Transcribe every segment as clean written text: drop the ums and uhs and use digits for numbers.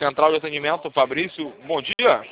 Central de atendimento, Fabrício. Bom dia.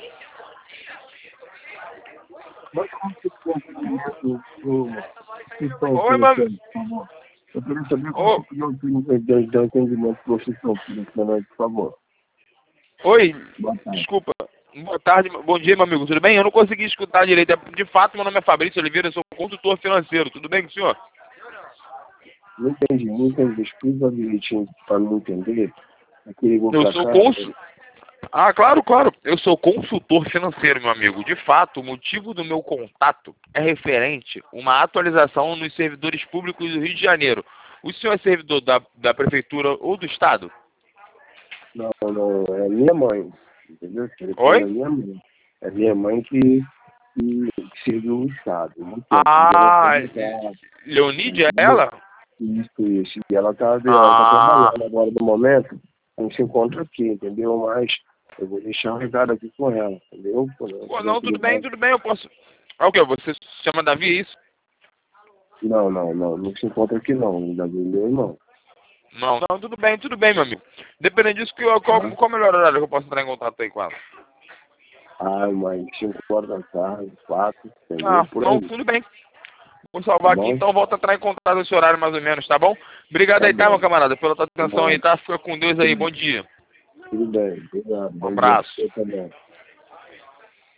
Oi, mano. Eu queria saber como que eu tenho de atendimento profissional, por favor. Oi, desculpa. Boa tarde, bom dia, meu amigo. Tudo bem? Eu não consegui escutar direito. De fato, meu nome é Fabrício Oliveira, eu sou consultor financeiro. Tudo bem com o senhor? Não entendi. Explica direitinho para não entender. Eu sou claro. Eu sou consultor financeiro, meu amigo. De fato, o motivo do meu contato é referente a uma atualização nos servidores públicos do Rio de Janeiro. O senhor é servidor da prefeitura ou do estado? Não, é minha mãe, entendeu? Oi? É minha mãe que serviu o Estado. Leonídia, é ela? Isso. E ela tá Ah, trabalhando agora no momento, a gente se encontra aqui, entendeu? Mas eu vou deixar um recado aqui com ela, entendeu? pô, não, tudo bem, eu posso... Ah, o quê? Você se chama Davi, é isso? Não se encontra aqui não, Davi, meu irmão. Não, tudo bem, meu amigo. Dependendo disso, qual o melhor horário que eu posso entrar em contato aí com ela? Mas 5 horas da tarde, 4, entendeu? Ah, Por não, aí. tudo bem. Vou salvar aqui, Bom? então volta a entrar em contato nesse horário mais ou menos, tá bom? Obrigado aí, tá, meu camarada, pela tua atenção aí, tá? Fica com Deus aí, bom dia. Tudo bem, obrigado. Um Bom dia pra abraço. você também.